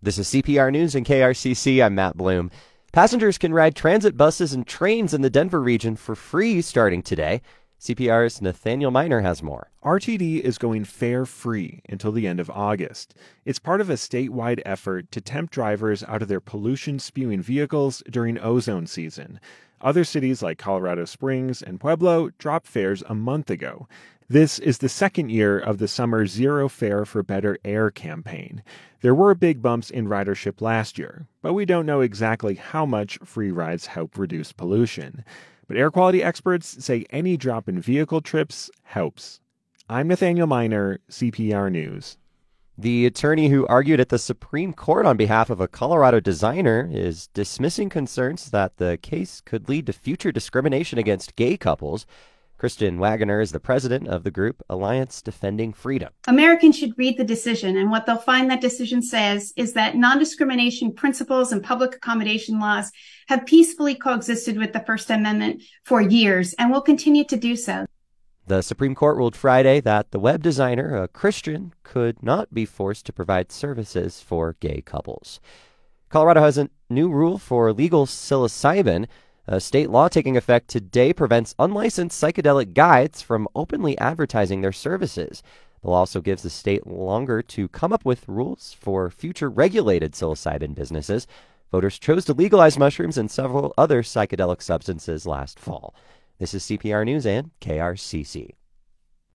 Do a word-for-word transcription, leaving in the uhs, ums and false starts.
This is C P R News and K R C C. I'm Matt Bloom. Passengers can ride transit buses and trains in the Denver region for free starting today. C P R's Nathaniel Miner has more. R T D is going fare-free until the end of August. It's part of a statewide effort to tempt drivers out of their pollution-spewing vehicles during ozone season. Other cities like Colorado Springs and Pueblo dropped fares a month ago. This is the second year of the summer Zero Fare for Better Air campaign. There were big bumps in ridership last year, but we don't know exactly how much free rides help reduce pollution. But air quality experts say any drop in vehicle trips helps. I'm Nathaniel Miner, C P R News. The attorney who argued at the Supreme Court on behalf of a Colorado designer is dismissing concerns that the case could lead to future discrimination against gay couples. Kristen Wagoner is the president of the group Alliance Defending Freedom. Americans should read the decision, and what they'll find that decision says is that non-discrimination principles and public accommodation laws have peacefully coexisted with the First Amendment for years and will continue to do so. The Supreme Court ruled Friday that the web designer, a Christian, could not be forced to provide services for gay couples. Colorado has a new rule for legal psilocybin. A state law taking effect today prevents unlicensed psychedelic guides from openly advertising their services. The law also gives the state longer to come up with rules for future regulated psilocybin businesses. Voters chose to legalize mushrooms and several other psychedelic substances last fall. This is C P R News and K R C C.